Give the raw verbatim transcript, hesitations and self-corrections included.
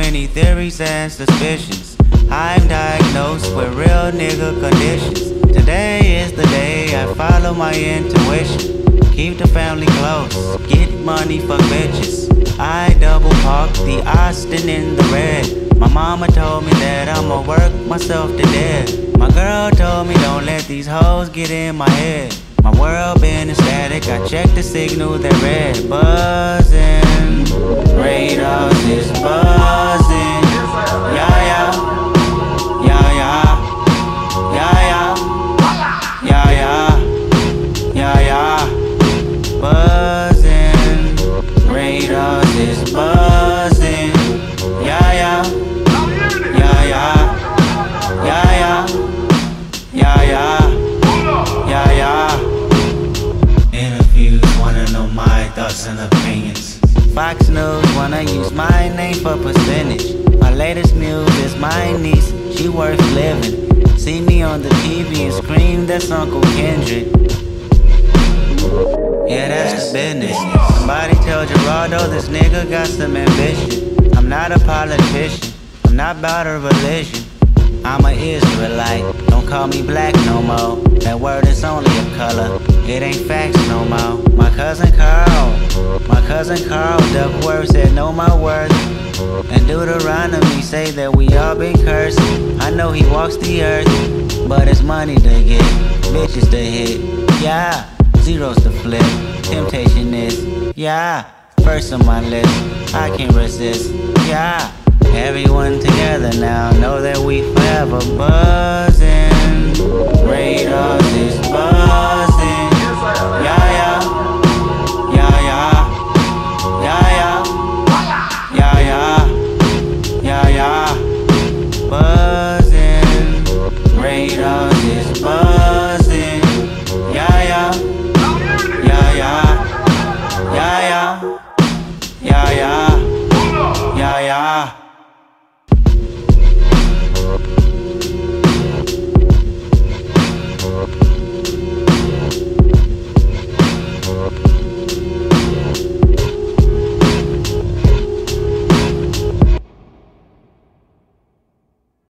many theories and suspicions. I'm diagnosed with real nigga conditions. Today is the day I follow my intuition. Keep the family close, get money for bitches. I double park the Austin in the red. My mama told me that I'ma work myself to death. My girl told me don't let these hoes get in my head. My world been ecstatic, I checked the signal that red. Buzzing, radars is buzzing. Yeah, yeah, yeah, yeah, yeah, yeah, yeah, yeah, yeah, yeah. Buzzing, radars is buzzing. Yeah, yeah, yeah, yeah, yeah, yeah, yeah, yeah, yeah, yeah. Interviews wanna know my thoughts and opinions. Fox News wanna use my name for percentage. My latest news is my niece, she worth living. See me on the T V and scream, that's Uncle Kendrick. Yeah, that's the business. Somebody tell Gerardo this nigga got some ambition. I'm not a politician, I'm not about a religion. I'm an Israelite, don't call me black no more. That word is only a color, it ain't facts no more. My cousin Carl, my cousin Carl Duckworth said know my worth. And Deuteronomy say that we all been cursed. I know he walks the earth, but it's money to get, bitches to hit. Yeah, zeros to flip, temptation is, yeah, first on my list, I can't resist, yeah. Everyone together now, know that we forever buzzing. Radars is buzzing. Yeah, yeah, yeah, yeah, yeah, yeah, yeah, yeah, yeah, yeah. Buzzing. Radars is buzzing. Yeah, yeah, yeah, yeah, yeah, yeah, yeah, yeah.